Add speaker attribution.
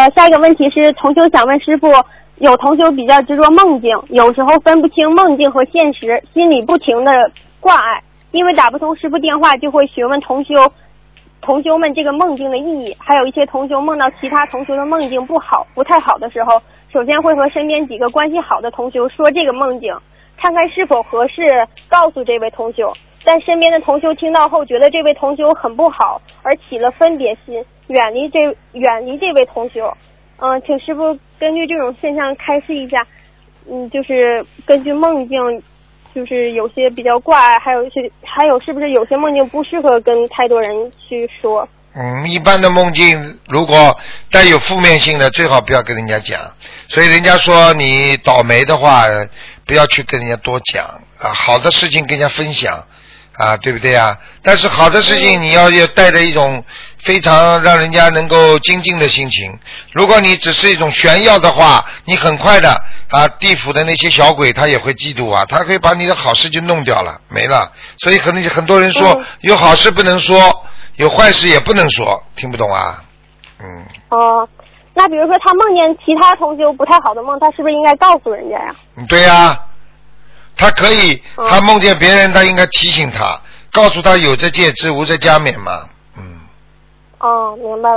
Speaker 1: 下一个问题是，同修想问师傅，有同修比较执着梦境，有时候分不清梦境和现实，心里不停的挂碍，因为打不通师傅电话，就会询问同修们这个梦境的意义。还有一些同修梦到其他同修的梦境不太好的时候，首先会和身边几个关系好的同修说这个梦境，看看是否合适告诉这位同修。但身边的同修听到后觉得这位同修很不好，而起了分别心，远离这位同修。请师傅根据这种现象开示一下，就是根据梦境，就是有些比较挂碍，还有是不是有些梦境不适合跟太多人去说？
Speaker 2: 一般的梦境如果带有负面性的，最好不要跟人家讲。所以人家说你倒霉的话，不要去跟人家多讲啊，好的事情跟人家分享啊，对不对啊？但是好的事情你要带着一种非常让人家能够精进的心情。如果你只是一种炫耀的话，你很快的啊，地府的那些小鬼他也会嫉妒啊，他可以把你的好事就弄掉了，没了。所以很多人说有好事不能说，有坏事也不能说，听不懂啊？
Speaker 1: 那比如说他梦见其他同修不太好的梦，他是不是应该告诉人家呀？
Speaker 2: 对呀，他可以，他梦见别人，他应该提醒他，告诉他有则戒之，无则加勉嘛。
Speaker 1: 明白了。